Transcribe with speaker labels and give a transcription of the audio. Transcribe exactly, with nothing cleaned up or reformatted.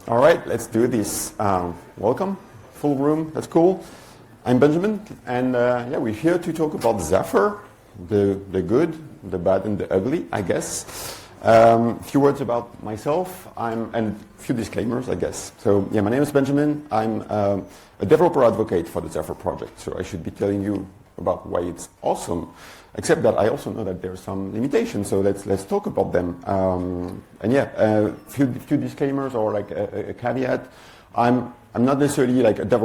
Speaker 1: All right, let's do this. Um, welcome, full room, that's cool. I'm Benjamin, and uh, yeah, we're here to talk about Zephyr, the, the good, the bad, and the ugly, I guess. Um, a few words about myself, I'm, and a few disclaimers, I guess. So yeah, my name is Benjamin. I'm um, a developer advocate for the Zephyr project, so I should be telling you about why it's awesome. Except that I also know that there are some limitations, so let's let's talk about them. Um, and yeah, a uh, few few disclaimers or like a, a caveat. I'm I'm not necessarily like a developer